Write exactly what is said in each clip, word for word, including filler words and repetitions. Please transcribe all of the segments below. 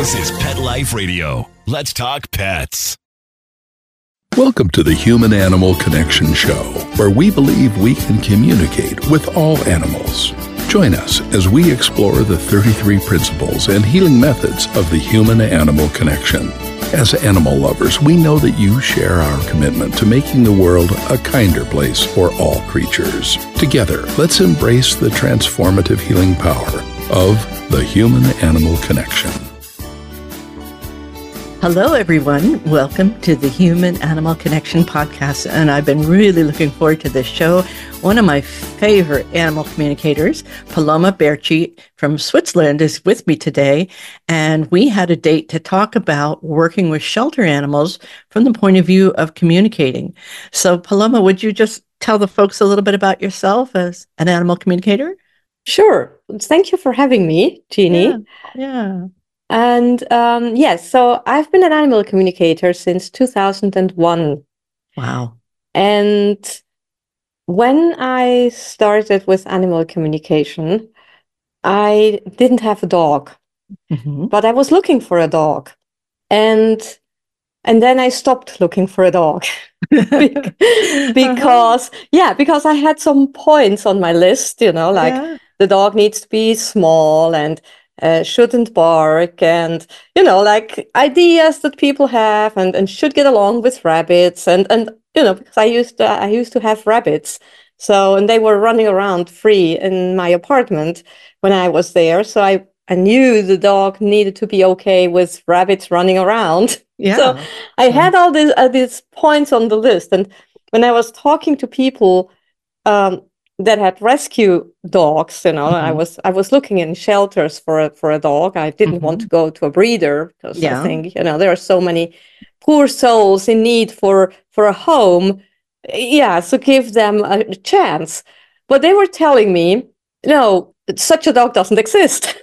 This is Pet Life Radio. Let's talk pets. Welcome to the Human Animal Connection Show, where we believe we can communicate with all animals. Join us as we explore the thirty-three principles and healing methods of the human-animal connection. As animal lovers, we know that you share our commitment to making the world a kinder place for all creatures. Together, let's embrace the transformative healing power of the human-animal connection. Hello, everyone. Welcome to the Human Animal Connection podcast. And I've been really looking forward to this show. One of my favorite animal communicators, Paloma Berchi from Switzerland, is with me today. And we had a date to talk about working with shelter animals from the point of view of communicating. So, Paloma, would you just tell the folks a little bit about yourself as an animal communicator? Sure. Thank you for having me, Jeannie. Yeah. yeah. And um, yes, so I've been an animal communicator since two thousand one. Wow. And when I started with animal communication, I didn't have a dog, mm-hmm. but I was looking for a dog. And and then I stopped looking for a dog because, uh-huh. yeah, because I had some points on my list, you know, like yeah. the dog needs to be small and Uh, shouldn't bark, and you know, like ideas that people have, and, and should get along with rabbits, and and you know, because I used to I used to have rabbits, so and they were running around free in my apartment when I was there, so I I knew the dog needed to be okay with rabbits running around. Yeah. So I yeah. had all these uh, these points on the list, and when I was talking to people um, that had rescue dogs, you know, mm-hmm. I was I was looking in shelters for a, for a dog. I didn't mm-hmm. want to go to a breeder because yeah. I think, you know, there are so many poor souls in need for for a home. Yeah, so give them a chance. But they were telling me, no, such a dog doesn't exist.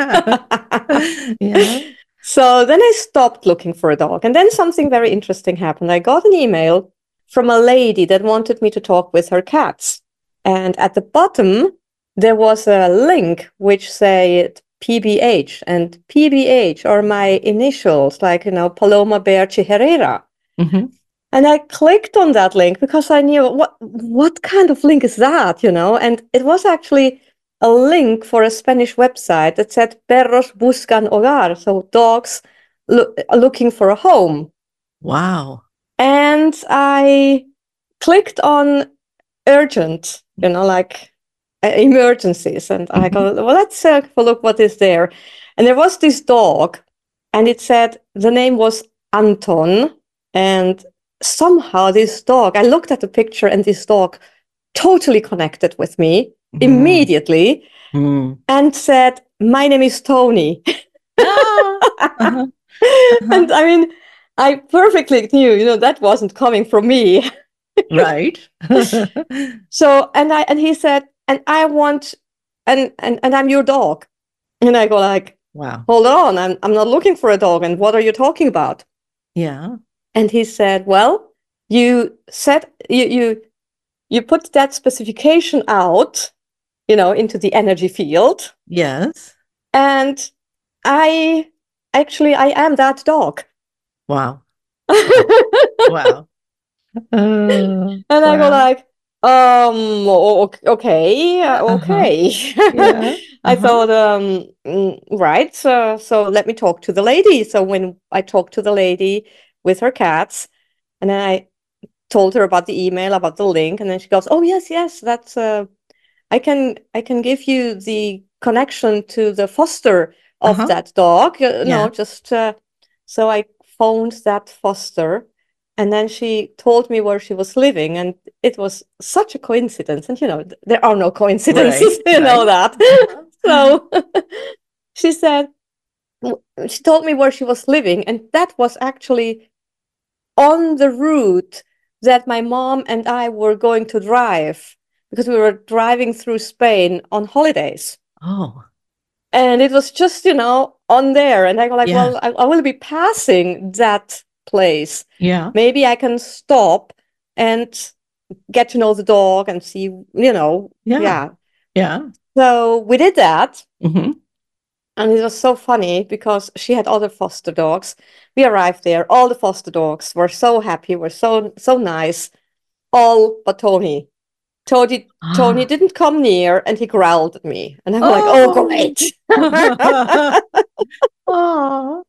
yeah. So then I stopped looking for a dog, and then something very interesting happened. I got an email from a lady that wanted me to talk with her cats. And at the bottom, there was a link which said P B H, and P B H are my initials, like, you know, Paloma Berchi Herrera. Mm-hmm. And I clicked on that link because I knew what what kind of link is that, you know? And it was actually a link for a Spanish website that said Perros buscan hogar, so dogs lo- looking for a home. Wow. And I clicked on urgent, you know, like uh, emergencies. And mm-hmm. I go, well, let's uh, look what is there. And there was this dog, and it said the name was Anton. And somehow this dog, I looked at the picture, and this dog totally connected with me mm. immediately mm. and said, my name is Tony. ah, uh-huh. Uh-huh. And I mean, I perfectly knew, you know, that wasn't coming from me. Right. So, and I, and he said, and I want, and, and, and I'm your dog. And I go like, wow, hold on. I'm, I'm not looking for a dog. And what are you talking about? Yeah. And he said, well, you said, you, you, you put that specification out, you know, into the energy field. Yes. And I, actually, I am that dog. Wow. Wow. Uh, and wow. I go like, um, okay, okay. Uh-huh. Yeah. I uh-huh. thought, um, right. So, so let me talk to the lady. So when I talked to the lady with her cats, and then I told her about the email, about the link, and then she goes, oh yes, yes, that's, uh, I can, I can give you the connection to the foster of uh-huh. that dog. You yeah. know, just, uh, so I phoned that foster. And then she told me where she was living, and it was such a coincidence. And, you know, there are no coincidences, right, you right. know that. So she said, she told me where she was living, and that was actually on the route that my mom and I were going to drive, because we were driving through Spain on holidays. Oh. And it was just, you know, on there. And I go like, yeah. well, I, I will be passing that place. Yeah. Maybe I can stop and get to know the dog and see, you know. Yeah. Yeah. Yeah. So we did that. Mm-hmm. And it was so funny because she had other foster dogs. We arrived there. All the foster dogs were so happy, were so so nice. All but Tony. Tony Tony didn't come near, and he growled at me. And I'm like, oh, great. Oh.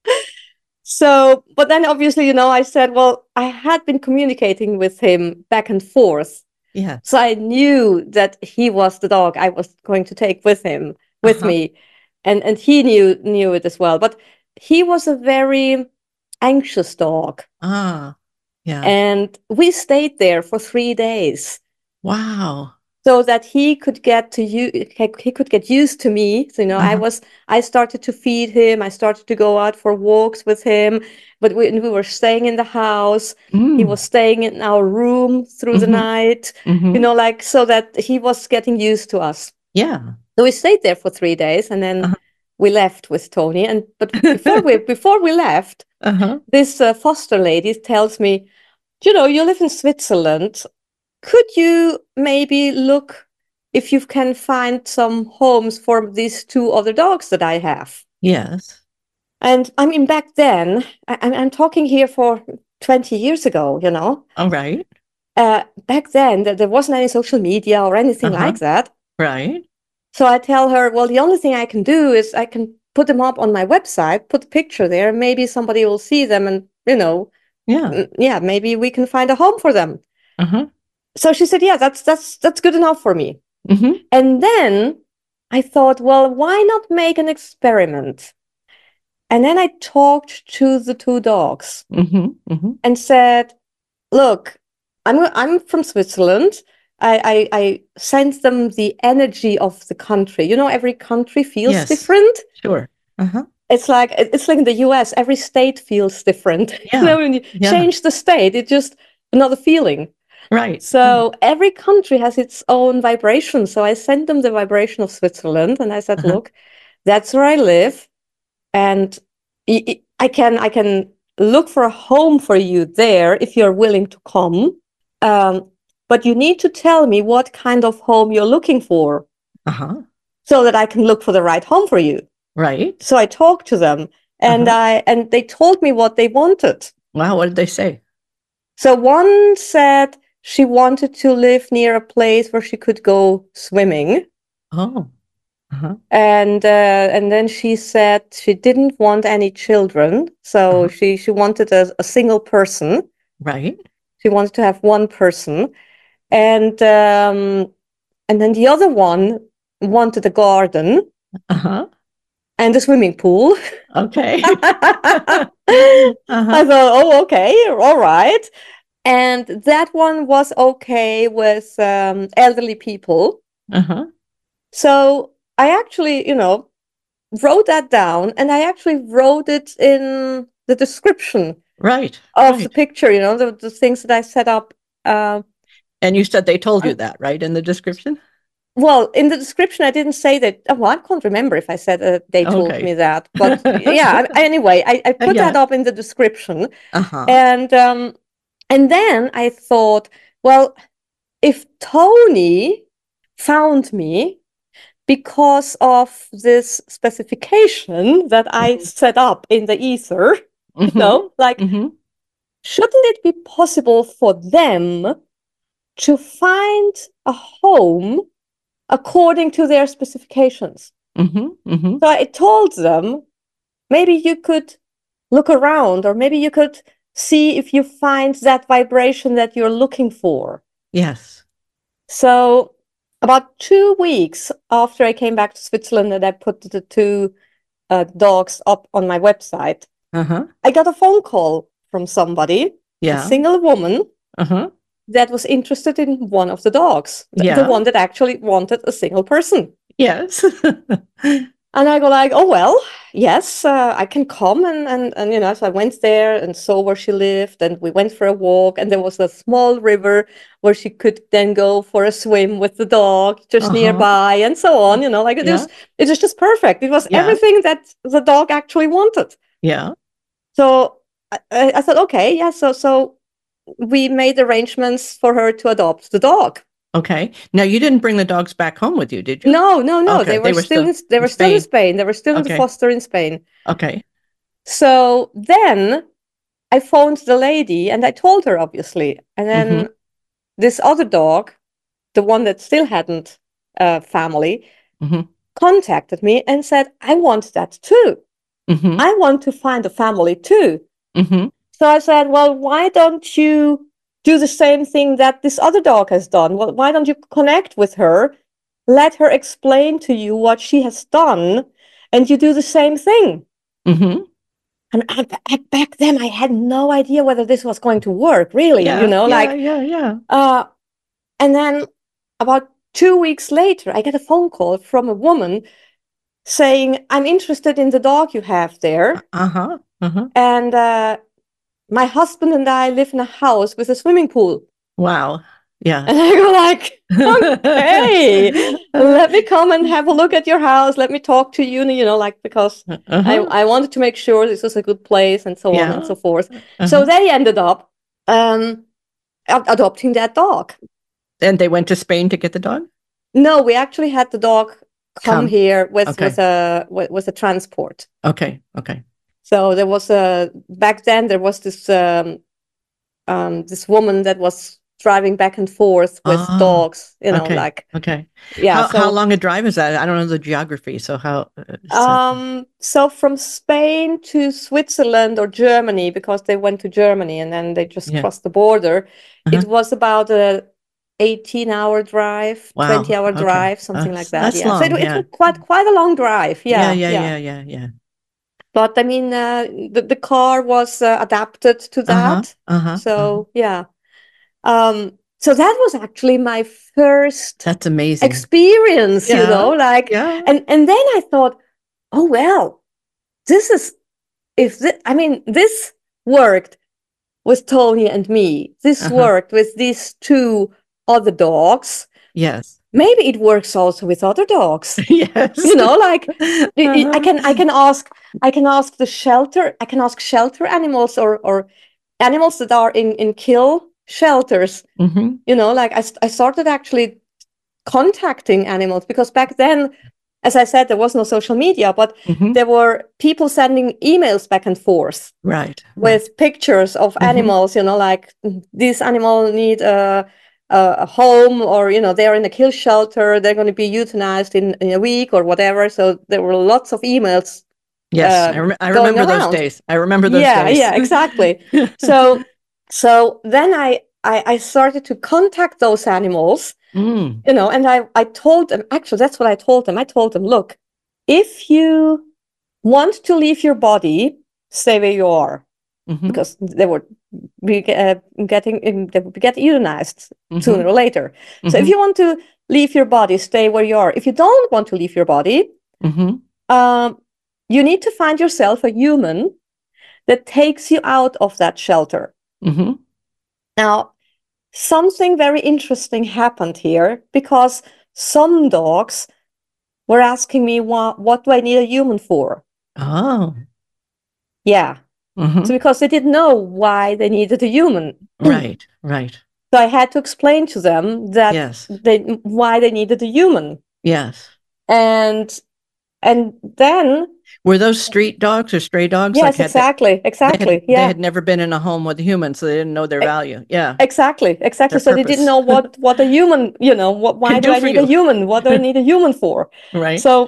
So, but then obviously, you know, I said, well, I had been communicating with him back and forth. Yeah. So I knew that he was the dog I was going to take with him, with Uh-huh. me. And and he knew knew it as well. But he was a very anxious dog. Ah, yeah. And we stayed there for three days. Wow. So that he could get to you, he could get used to me. So, you know, Uh-huh. I was, I started to feed him. I started to go out for walks with him. But we, we were staying in the house. Mm. He was staying in our room through Mm-hmm. the night. Mm-hmm. You know, like so that he was getting used to us. Yeah. So we stayed there for three days, and then Uh-huh. we left with Tony. And but before we before we left, Uh-huh. this uh, foster lady tells me, you know, you live in Switzerland. Could you maybe look if you can find some homes for these two other dogs that I have? Yes. And I mean, back then, I, I'm talking here for twenty years ago, you know. All right. Uh, back then, there, there wasn't any social media or anything Uh-huh. like that. Right. So I tell her, well, the only thing I can do is I can put them up on my website, put a picture there, maybe somebody will see them and, you know, Yeah. yeah, maybe we can find a home for them. Uh-huh. So she said, yeah, that's that's that's good enough for me. Mm-hmm. And then I thought, well, why not make an experiment? And then I talked to the two dogs Mm-hmm. Mm-hmm. and said, look, I'm I'm from Switzerland. I, I I sent them the energy of the country. You know, every country feels Yes. different. Sure. Uh-huh. It's like it's like in the U S, every state feels different. Yeah. You know, when you Yeah. change the state, it's just another feeling. Right. So right. every country has its own vibration. So I sent them the vibration of Switzerland, and I said, Uh-huh. look, that's where I live, and I I can I can look for a home for you there if you're willing to come. Um, but you need to tell me what kind of home you're looking for, Uh-huh. so that I can look for the right home for you. Right. So I talked to them, and Uh-huh. I and they told me what they wanted. Wow. What did they say? So one said she wanted to live near a place where she could go swimming. Oh. Uh-huh. And uh, and then she said she didn't want any children. So Uh-huh. she, she wanted a, a single person. Right. She wanted to have one person. And um, and then the other one wanted a garden Uh-huh. and a swimming pool. Okay. I Uh-huh. thought, oh, okay, all right. And that one was okay with um, elderly people. Uh-huh. So I actually, you know, wrote that down, and I actually wrote it in the description Right. of right. the picture, you know, the, the things that I set up. Uh, And you said they told you uh, that, right, in the description? well, in the description, I didn't say that. Oh, well, I can't remember if I said uh, they told Okay. me that. But yeah, I, anyway, I, I put Yeah. that up in the description. Uh-huh. And um, and then I thought, well, if Tony found me because of this specification that I set up in the ether, you Mhm. know, like, Mhm. shouldn't it be possible for them to find a home according to their specifications? Mhm. Mhm. So I told them, maybe you could look around, or maybe you could see if you find that vibration that you're looking for. Yes. So about two weeks after I came back to Switzerland and I put the two uh, dogs up on my website, Uh-huh. I got a phone call from somebody, a Yeah. single woman, Uh-huh. that was interested in one of the dogs, th- the Yeah. one that actually wanted a single person. Yes. And I go like, oh, well, yes, uh, I can come. And, and, and, you know, so I went there and saw where she lived, and we went for a walk, and there was a small river where she could then go for a swim with the dog just Uh-huh. nearby, and so on, you know, like it Yeah. was, it was just perfect. It was Yeah. everything that the dog actually wanted. Yeah. So I, I I thought, okay, yeah, so, so we made arrangements for her to adopt the dog. Okay. Now you didn't bring the dogs back home with you, did you? No, no, no. Okay, They were, they were still, still in, they in were still in Spain. Spain. They were still in the Okay. foster in Spain. Okay. So then I phoned the lady and I told her, obviously. And then Mhm. this other dog, the one that still hadn't a family, Mhm. contacted me and said, I want that too. Mhm. I want to find a family too. Mhm. So I said, well, why don't you do the same thing that this other dog has done? Well, why don't you connect with her, let her explain to you what she has done, and you do the same thing? Mhm. And I, I, back then, I had no idea whether this was going to work, really, Yeah. you know, yeah, like, yeah, yeah. uh, and then about two weeks later, I get a phone call from a woman saying, I'm interested in the dog you have there. Uh-huh. Uh-huh. And uh, my husband and I live in a house with a swimming pool. Wow. Yeah. And I go like, okay, let me come and have a look at your house. Let me talk to you, you know, like, because I, Uh-huh. I wanted to make sure this was a good place and so on and Yeah. so forth. Uh-huh. So they ended up um, ad- adopting that dog. And they went to Spain to get the dog? No, we actually had the dog come, Come. here with, Okay. with a with, with a transport. Okay. Okay. So there was a back then there was this um, um, this woman that was driving back and forth with Oh, dogs, you know, okay. like Okay. yeah. How so how long a drive is that? I don't know the geography. So how uh, so- um so from Spain to Switzerland or Germany, because they went to Germany and then they just yeah. crossed the border, Uh-huh. it was about a eighteen hour drive, Wow. twenty hour Okay. drive, something That's, like that. that's Yeah. So long. it, it Yeah. was quite quite a long drive. Yeah. Yeah. Yeah. Yeah. Yeah. Yeah. Yeah. But I mean, uh, the, the car was uh, adapted to Uh-huh. that. Uh-huh. So uh-huh. yeah. Um, so that was actually my first That's amazing. experience, you Yeah. know, like, Yeah. and, and then I thought, oh, well, this is, if this, I mean, this worked with Tony and me, this Uh-huh. worked with these two other dogs. Yes. Maybe it works also with other dogs. Yes. You know, like Uh-huh. I can, I can ask, I can ask the shelter, I can ask shelter animals or, or animals that are in, in kill shelters. Mhm. You know, like I, I started actually contacting animals because back then, as I said, there was no social media, but Mhm. there were people sending emails back and forth Right. with Right. pictures of Mhm. animals, you know, like this animal need a, a, a home, or, you know, they're in a kill shelter, they're going to be euthanized in, in a week or whatever. So there were lots of emails. Yes, uh, I, rem- I going remember those around. days. I remember those Yeah, days. yeah, exactly. So, so then I, I, I started to contact those animals, Mm. you know, and I, I told them, actually, that's what I told them. I told them, look, if you want to leave your body, stay where you are, Mhm. because they would be uh, getting, they would be getting euthanized Mhm. sooner or later. So if Mhm. you want to leave your body, stay where you are. If you don't want to leave your body, Mhm. um, you need to find yourself a human that takes you out of that shelter. Mhm. Now, something very interesting happened here, because some dogs were asking me, what, what do I need a human for? Oh. Yeah. Mhm. So because they didn't know why they needed a human. Right. Right. So I had to explain to them that Yes. they why they needed a human. Yes. And and then Were those street dogs or stray dogs? yes, Like had they, exactly, they exactly. had they Yeah. had never been in a home with humans, so they didn't know their E- value. Yeah. Exactly, exactly. Their So they didn't purpose. know what what a human, you know, what why Can do do I for need a you. human? What do I need a human for? Right. So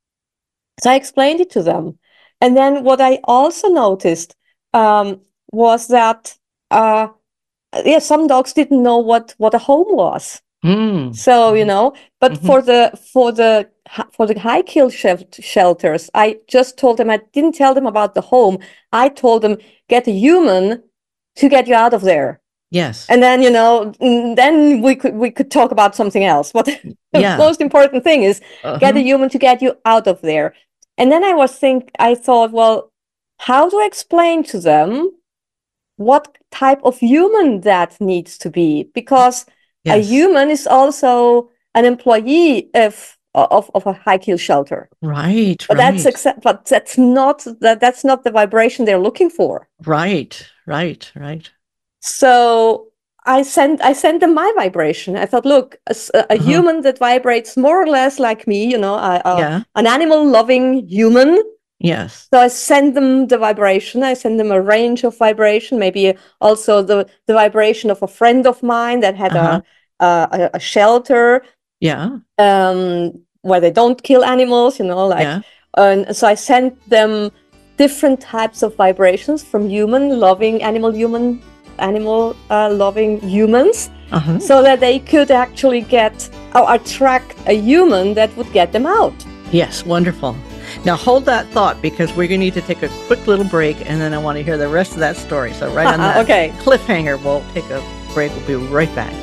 so I explained it to them. And then what I also noticed um, was that uh, yeah, some dogs didn't know what what a home was. Mm. So, you know, but Mhm. for the for the for the high kill shel- shelters, I just told them, I didn't tell them about the home. I told them, get a human to get you out of there. Yes. And then, you know, mm, then we could we could talk about something else. But the Yeah. most important thing is get a Uh-huh. human to get you out of there. And then I was think I thought, well, how do I explain to them what type of human that needs to be? Because a Yes. human is also an employee of of, of a high kill shelter. Right. But that's Right. accept, but that's not that that's not the vibration they're looking for. Right. Right. Right. So I sent I sent them my vibration. I thought, look, a, a Uh-huh. human that vibrates more or less like me, you know, a, a, Yeah. an animal-loving human. Yes. So I send them the vibration. I send them a range of vibration, maybe also the, the vibration of a friend of mine that had Uh-huh. a, a a shelter Yeah. um, where they don't kill animals, you know, like. Yeah. And so I sent them different types of vibrations from human loving animal human animal uh, loving humans, Uh-huh. so that they could actually get or attract a human that would get them out. Yes, wonderful. Now hold that thought, because we're going to need to take a quick little break, and then I want to hear the rest of that story. So right on that Okay. cliffhanger, we'll take a break. We'll be right back.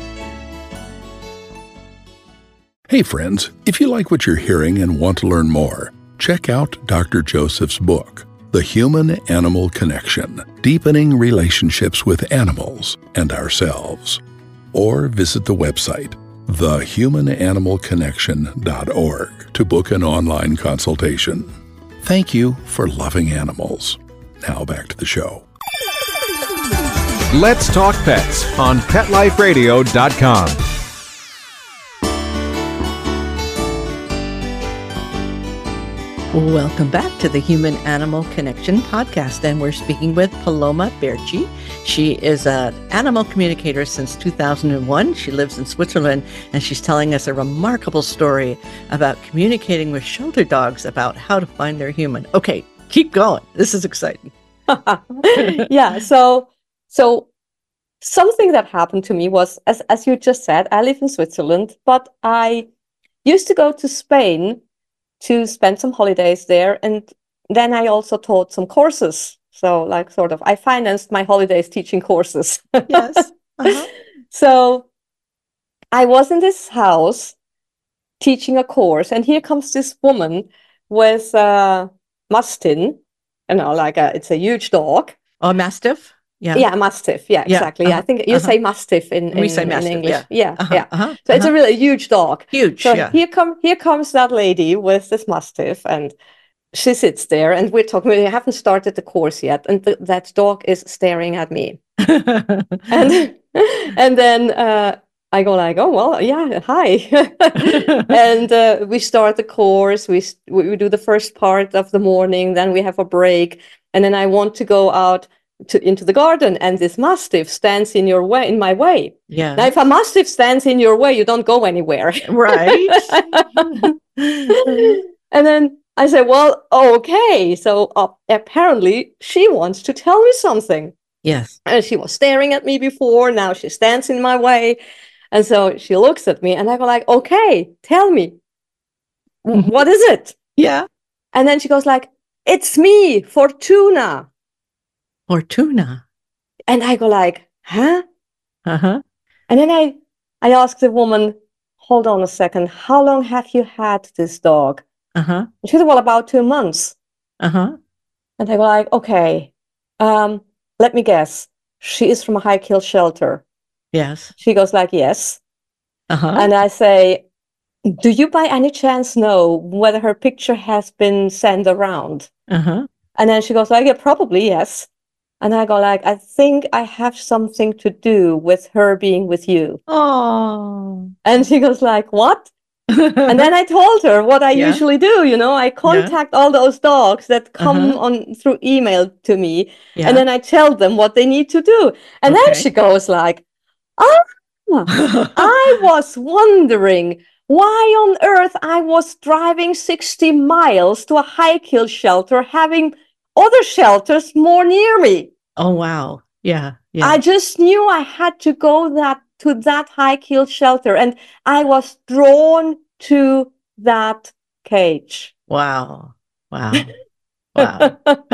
Hey friends, if you like what you're hearing and want to learn more, check out Doctor Joseph's book, The Human Animal Connection, Deepening Relationships with Animals and Ourselves. Or visit the website, the human animal connection dot org, to book an online consultation. Thank you for loving animals. Now back to the show. Let's Talk Pets on pet life radio dot com. Welcome back to the Human Animal Connection podcast, and we're speaking with Paloma Berchi. She is an animal communicator since two thousand one. She lives in Switzerland, and she's telling us a remarkable story about communicating with shelter dogs about how to find their human. Okay, keep going. This is exciting. Yeah, so so something that happened to me was, as as you just said, I live in Switzerland, but I used to go to Spain to spend some holidays there, and then I also taught some courses. So, like, sort of, I financed my holidays teaching courses. Yes. Uh-huh. So I was in this house teaching a course, and here comes this woman with uh, Mastin, you know, like a, it's a huge dog. Oh, Mastiff? Yeah. Yeah, Mastiff. Yeah, Yeah, exactly. Yeah, I uh-huh, think you uh-huh. say Mastiff in, We in, say in Mastiff, English. yeah. Yeah, Uh-huh, yeah. uh-huh, So it's a uh-huh. really huge dog. Huge, So yeah. here come here comes that lady with this Mastiff, and she sits there, and we're talking. We haven't started the course yet, and th- that dog is staring at me. And and then uh, I go like, oh well, yeah, hi. And uh, we start the course. We s- we we do the first part of the morning. Then we have a break, and then I want to go out to into the garden, and this Mastiff stands in your way, in my way. Yeah. Now, if a Mastiff stands in your way, you don't go anywhere. Right. And then I said, well, okay. So uh, apparently she wants to tell me something. Yes. And she was staring at me before. Now she stands in my way. And so she looks at me, and I go like, okay, tell me. W- What is it? Yeah. And then she goes like, it's me, Fortuna. Fortuna. And I go like, huh? Uh-huh. And then I, I ask the woman, hold on a second, how long have you had this dog? Uh-huh. And she said, well, about two months. Uh-huh. And I go like, okay, um, let me guess. She is from a high kill shelter. Yes. She goes like, yes. Uh-huh. And I say, do you by any chance know whether her picture has been sent around? Uh-huh. And then she goes like, yeah, probably, yes. And I go like, I think I have something to do with her being with you. Oh. And she goes like, what? And then I told her what I Yeah. usually do, you know, I contact all those dogs that come Uh-huh. on through email to me, Yeah. and then I tell them what they need to do. And then Okay. she goes like, oh, I was wondering why on earth I was driving sixty miles to a high kill shelter, having other shelters more near me. Oh, wow. Yeah. Yeah. I just knew I had to go that to that high kill shelter, and I was drawn to that cage. Wow. Wow. Wow.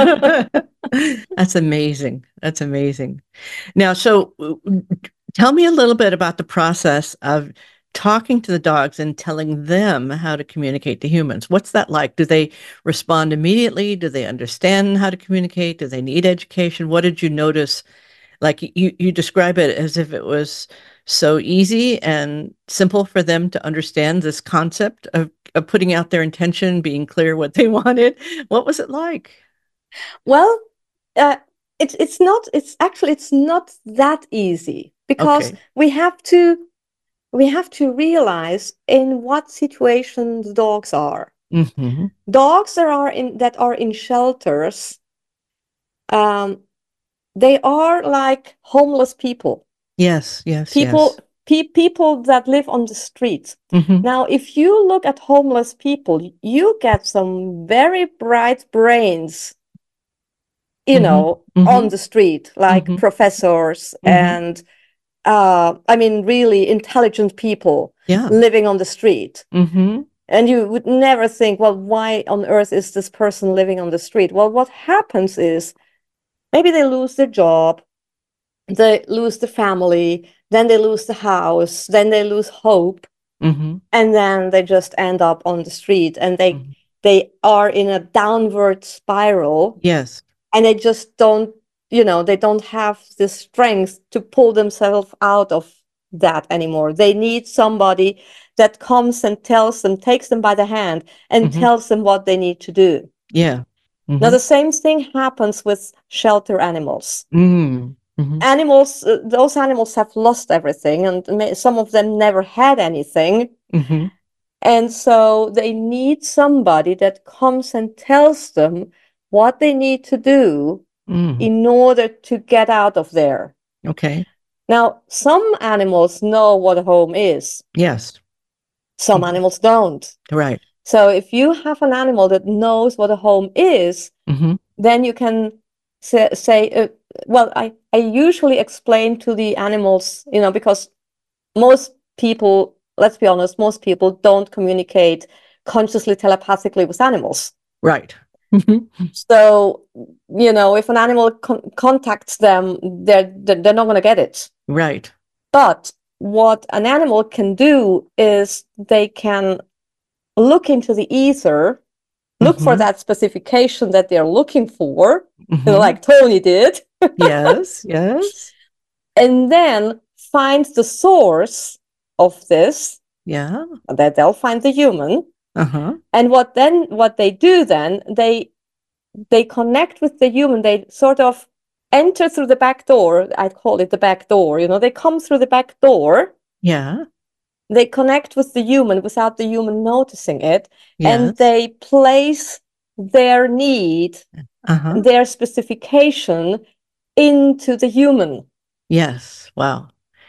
That's amazing. That's amazing. Now, so uh, tell me a little bit about the process of talking to the dogs and telling them how to communicate to humans. What's that like? Do they respond immediately? Do they understand how to communicate? Do they need education? What did you notice? Like you, you describe it as if it was so easy and simple for them to understand this concept of, of putting out their intention, being clear what they wanted. What was it like? Well, uh, it's it's not. It's actually it's not that easy. because Okay. we have to we have to realize in what situation the dogs are. Mm-hmm. Dogs that are in that are in shelters, um, they are like homeless people. Yes, yes, People yes. pe people that live on the streets. Mm-hmm. Now, if you look at homeless people, you get some very bright brains, you Mm-hmm. know, Mm-hmm. on the street, like Mm-hmm. professors Mm-hmm. and uh, I mean, really intelligent people Yeah. living on the street. Mm-hmm. And you would never think, well, why on earth is this person living on the street? Well, what happens is maybe they lose their job, they lose the family, then they lose the house, then they lose hope, Mm-hmm. and then they just end up on the street and they Mm-hmm. they are in a downward spiral, Yes. and they just don't, you know, they don't have the strength to pull themselves out of that anymore. They need somebody that comes and tells them, takes them by the hand and Mm-hmm. tells them what they need to do. Yeah. Now, Mm-hmm. the same thing happens with shelter animals. Mm-hmm. Mm-hmm. Animals, uh, those animals have lost everything, and may, some of them never had anything. Mm-hmm. And so they need somebody that comes and tells them what they need to do Mm. in order to get out of there. Okay. Now, some animals know what a home is. Yes. Some Mhm. animals don't. Right. So if you have an animal that knows what a home is, Mm-hmm. then you can say, say uh, well, I, I usually explain to the animals, you know, because most people, let's be honest, most people don't communicate consciously telepathically with animals. Right. Mm-hmm. So, you know, if an animal con contacts them, they're, they're not going to get it. Right. But what an animal can do is they can look into the ether, look for Mm-hmm. that specification that they're looking for, Mm-hmm. you know, like Tony did, Yes. Yes. and then find the source of this, Yeah. that they'll find the human. Uh-huh. And what then, what they do then, they they connect with the human. They sort of enter through the back door. I call it the back door. You know, they come through the back door. Yeah. They connect with the human without the human noticing it, and Yes. they place their need, Uh-huh. their specification into the human. Yes. Wow.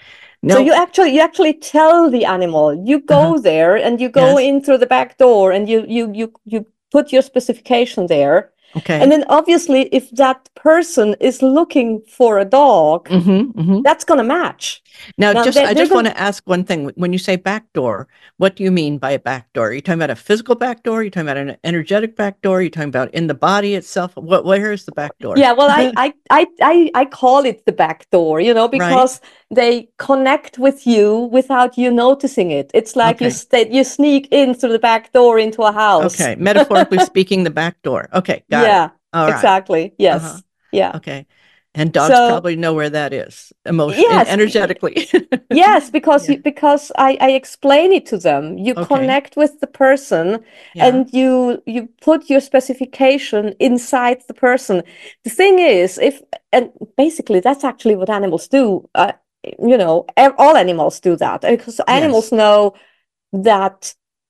So No. you actually you actually tell the animal, you go Uh-huh. there and you go Yes. in through the back door and you you you you put your specification there. Okay. And then obviously if that person is looking for a dog, Mm-hmm. Mm-hmm. that's going to match. Now, Now, just they're, I they're just going want to ask one thing. When you say back door, what do you mean by a back door? Are you talking about a physical back door? Are you talking about an energetic back door? Are you talking about in the body itself? What, where is the back door? Yeah, well, I, I, I, I, I call it the back door, you know, because Right. they connect with you without you noticing it. It's like you Okay. stay, you sneak in through the back door into a house. Okay. Metaphorically speaking, the back door. Okay. Got it. Yeah, All right. exactly. Yes. Uh-huh. Yeah. Okay. And dogs So probably know where that is emotionally, yes, energetically. yes, because Yeah. you, because I, I explain it to them. You Okay. connect with the person Yeah. and you you put your specification inside the person. The thing is, if and basically that's actually what animals do. Uh, you know, ev- all animals do that because animals Yes. know that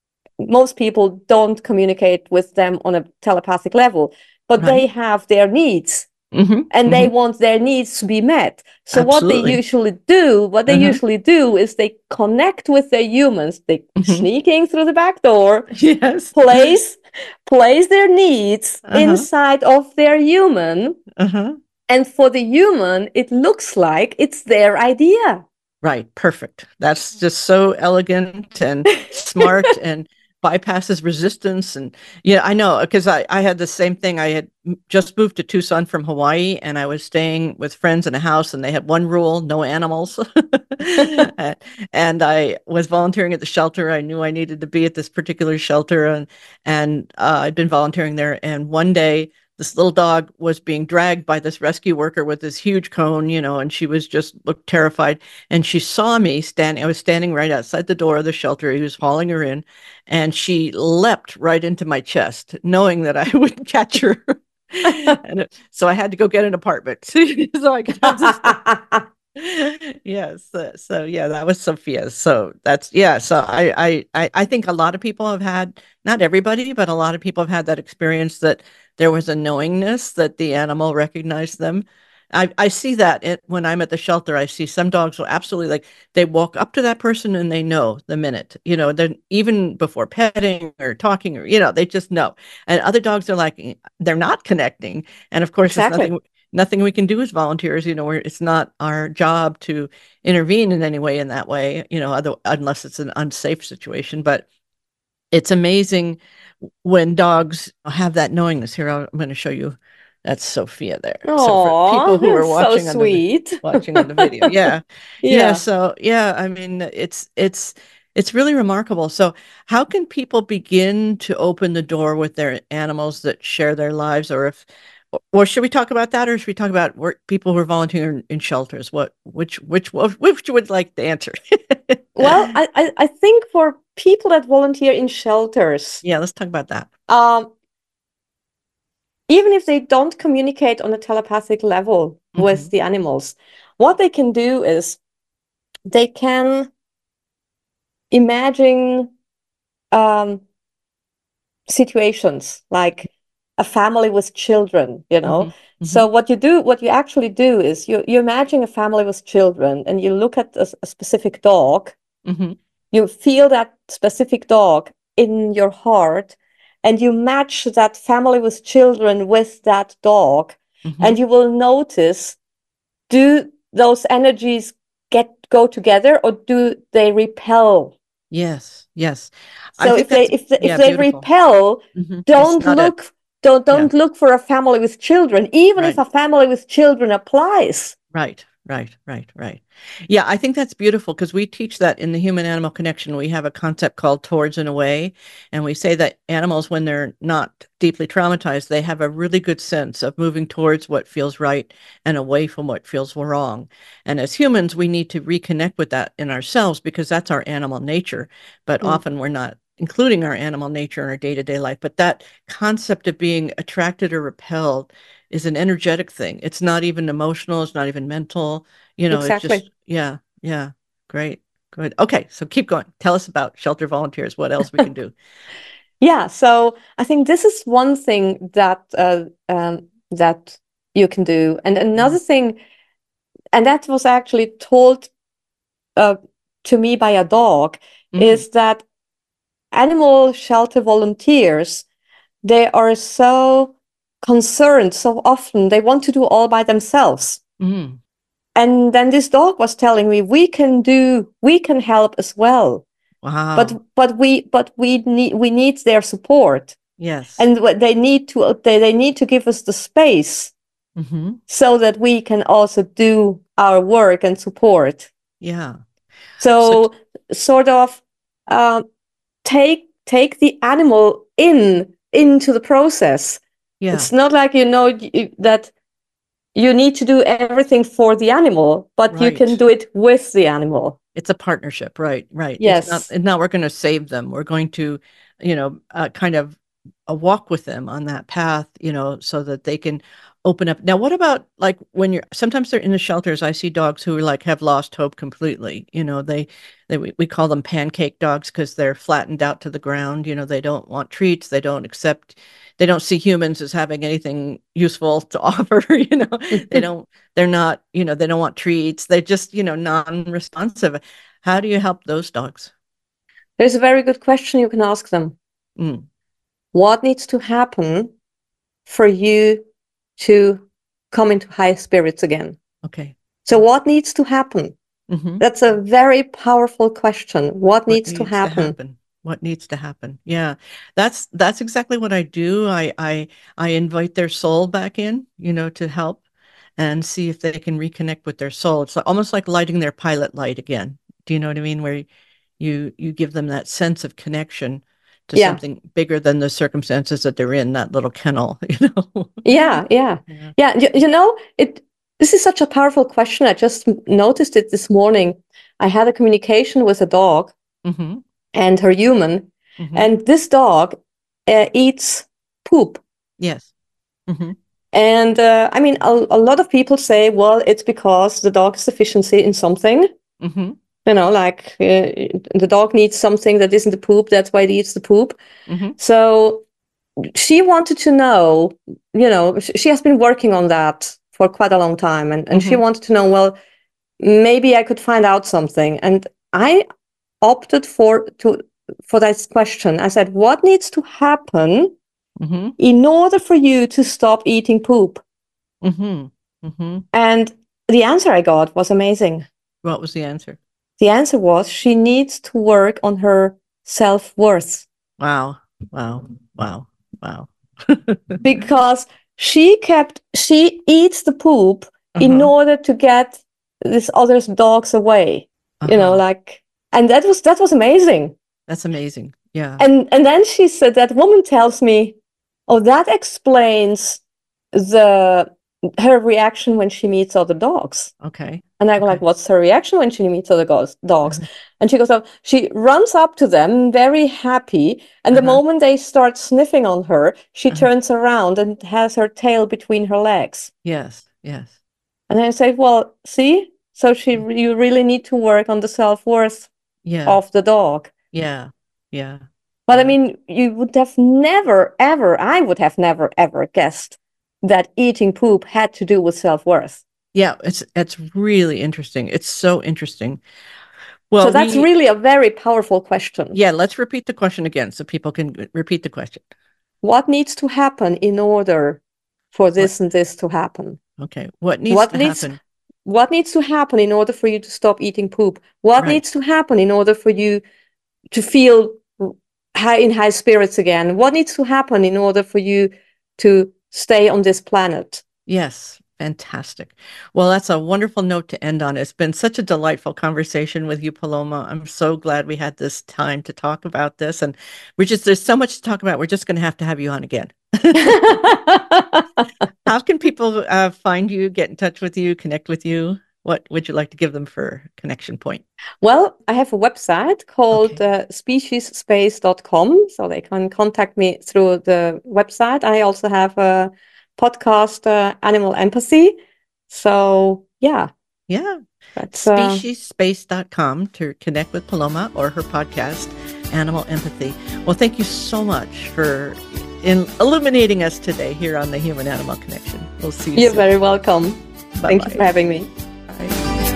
most people don't communicate with them on a telepathic level, but they Right. have their needs. Mm-hmm. And they Mm-hmm. want their needs to be met. So what they Absolutely. usually do, what they Uh-huh. usually do is they connect with their humans. They Mm-hmm. sneaking through the back door, Yes. place place their needs Uh-huh. inside of their human. Uh-huh. And for the human, it looks like it's their idea. Right. Perfect. That's just so elegant and smart and bypasses resistance. And yeah, I know because I, I had the same thing. I had m- just moved to Tucson from Hawaii and I was staying with friends in a house and they had one rule, no animals. And and I was volunteering at the shelter. I knew I needed to be at this particular shelter and, and uh, I'd been volunteering there. And one day this little dog was being dragged by this rescue worker with this huge cone, you know, and she was just looked terrified. And she saw me standing, I was standing right outside the door of the shelter. He was hauling her in, and she leapt right into my chest, knowing that I would catch her. And it- so I had to go get an apartment so I could have this. Yes. So, so yeah, that was Sophia. So that's yeah. So I, I I I think a lot of people have had, not everybody, but a lot of people have had that experience that there was a knowingness that the animal recognized them. I I see that it, when I'm at the shelter. I see some dogs will absolutely, like, they walk up to that person and they know the minute, you know, then even before petting or talking, or you know, they just know. And other dogs are like, they're not connecting. And of course, there's Exactly. nothing nothing we can do as volunteers. You know, where it's not our job to intervene in any way in that way, you know, other, unless it's an unsafe situation. But it's amazing when dogs have that knowingness. Here, I'm going to show you. That's Sophia there. So for people who Oh, are so watching on the sweet. watching on the video, yeah, yeah. Yeah. So yeah, I mean, it's it's it's really remarkable. So how can people begin to open the door with their animals that share their lives, or if, or should we talk about that, or should we talk about work, people who are volunteering in shelters? What, which, which, which would like the answer? Well, I, I, I think for people that volunteer in shelters, Yeah, let's talk about that. um, even if they don't communicate on a telepathic level with Mm-hmm. the animals, what they can do is they can imagine um, situations like a family with children, you know. Mm-hmm. So Mm-hmm. what you do, what you actually do is you, you imagine a family with children and you look at a, a specific dog, Mm-hmm. you feel that specific dog in your heart, and you match that family with children with that dog, Mm-hmm. and you will notice, do those energies get go together or do they repel? Yes, yes. I So think if they that's, if they, if yeah, they beautiful. repel, Mm-hmm. It's don't not it. look don't Yeah, don't look for a family with children, even if right. a family with children applies. Right, right, right, right. Yeah, I think that's beautiful because we teach that in the human animal connection. We have a concept called towards and away. And we say that animals, when they're not deeply traumatized, they have a really good sense of moving towards what feels right and away from what feels wrong. And as humans, we need to reconnect with that in ourselves because that's our animal nature. But Mm, often we're not including our animal nature in our day-to-day life. But that concept of being attracted or repelled is an energetic thing. It's not even emotional. It's not even mental. You know, it's just, exactly. yeah, yeah. Great. Good. Okay. So keep going. Tell us about shelter volunteers, what else we can do. Yeah, so I think this is one thing that uh, um, that you can do, and Mhm. another thing, and that was actually told uh, to me by a dog, Mhm. is that animal shelter volunteers, they are so concerned so often. They want to do all by themselves. Mhm. And then this dog was telling me, we can do, we can help as well. But Wow. but we but we need we need their support. Yes. And what they need to they, they need to give us the space Mhm. so that we can also do our work and support. Yeah. Such, So sort of um, take take the animal in into the process. yeah. It's not like you know you, that you need to do everything for the animal, but you can Right. do it with the animal. It's a partnership. Right. Right. It's not, Yes. it's not, we're going to save them. We're going to, you know, uh, kind of a walk with them on that path, you know, so that they can open up. Now, what about like when you're, sometimes they're in the shelters, I see dogs who like have lost hope completely. You know, they, they, we, we call them pancake dogs because they're flattened out to the ground. You know, they don't want treats. They don't accept, they don't see humans as having anything useful to offer. You know, they don't, they're not, you know, they don't want treats. They're just, you know, non-responsive. How do you help those dogs? There's a very good question you can ask them. Mm, What needs to happen for you to come into high spirits again? okay. So what needs to happen? Mm-hmm. That's a very powerful question. What What needs to needs to happen? happen? What needs to happen? Yeah, that's that's exactly what I do. I I I invite their soul back in, you know, to help and see if they can reconnect with their soul. It's almost like lighting their pilot light again. Do you know what I mean? Where you you give them that sense of connection to Yeah, something bigger than the circumstances that they're in, that little kennel, you know? yeah, yeah, Yeah. yeah. You, you know, it. This is such a powerful question. I just noticed it this morning. I had a communication with a dog Mm-hmm. and her human, Mm-hmm. and this dog uh, eats poop. Yes. Mm-hmm. And uh, I mean, a, a lot of people say, well, it's because the dog is deficiency in something. Mm-hmm. You know, like uh, the dog needs something that isn't the poop. That's why it eats the poop. Mm-hmm. So she wanted to know, you know, she has been working on that for quite a long time. And, and mm-hmm. she wanted to know, well, maybe I could find out something. And I opted for to for this question. I said, what needs to happen mm-hmm. in order for you to stop eating poop? Mm-hmm. Mm-hmm. And the answer I got was amazing. What was the answer? The answer was she needs to work on her self-worth. Wow. Wow. Wow. Wow. Because she kept, she eats the poop uh-huh. in order to get this other dogs away. Uh-huh. You know, like, and that was, that was amazing. That's amazing. Yeah. And, and then she said, that woman tells me, oh, that explains the, her reaction when she meets other dogs. Okay. And I go okay. like, what's her reaction when she meets other dogs? Mm-hmm. And she goes, oh, she runs up to them, very happy. And uh-huh. the moment they start sniffing on her, she uh-huh. turns around and has her tail between her legs. Yes, yes. And I say, well, see? So she, you really need to work on the self-worth yeah. of the dog. Yeah, yeah. But yeah. I mean, you would have never, ever, I would have never, ever guessed that eating poop had to do with self-worth. Yeah, it's it's really interesting. It's so interesting. Well, so that's we, really a very powerful question. Yeah, let's repeat the question again so people can repeat the question. What needs to happen in order for this what? and this to happen? Okay, what needs what to needs, happen? What needs to happen in order for you to stop eating poop? What right. needs to happen in order for you to feel high in high spirits again? What needs to happen in order for you to stay on this planet? Yes. Fantastic. Well, that's a wonderful note to end on. It's been such a delightful conversation with you, Paloma. I'm so glad we had this time to talk about this. And we're just, there's so much to talk about. We're just going to have to have you on again. How can people uh, find you, get in touch with you, connect with you? What would you like to give them for a connection point? Well, I have a website called okay. uh, species space dot com. So they can contact me through the website. I also have a podcast, uh, Animal Empathy. So, yeah. Yeah. species space dot com to connect with Paloma or her podcast, Animal Empathy. Well, thank you so much for in illuminating us today here on the Human Animal Connection. We'll see you You're soon. very welcome. Bye-bye. Thank you for having me. Bye.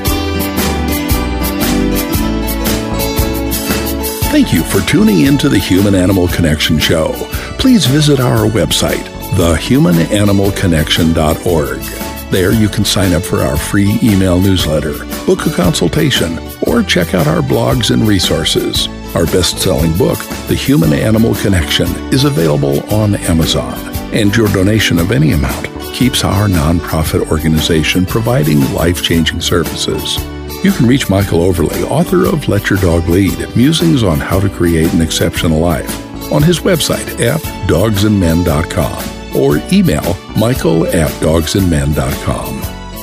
Thank you for tuning into the Human Animal Connection Show. Please visit our website, the human animal connection dot org. There you can sign up for our free email newsletter, book a consultation, or check out our blogs and resources. Our best-selling book, The Human Animal Connection, is available on Amazon, and your donation of any amount keeps our nonprofit organization providing life-changing services. You can reach Michael Overly, author of Let Your Dog Lead, Musings on How to Create an Exceptional Life, on his website at dogs and men dot com. or email michael at dogs and men dot com.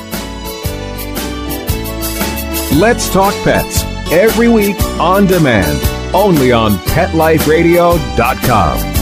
Let's Talk Pets, every week on demand, only on pet life radio dot com.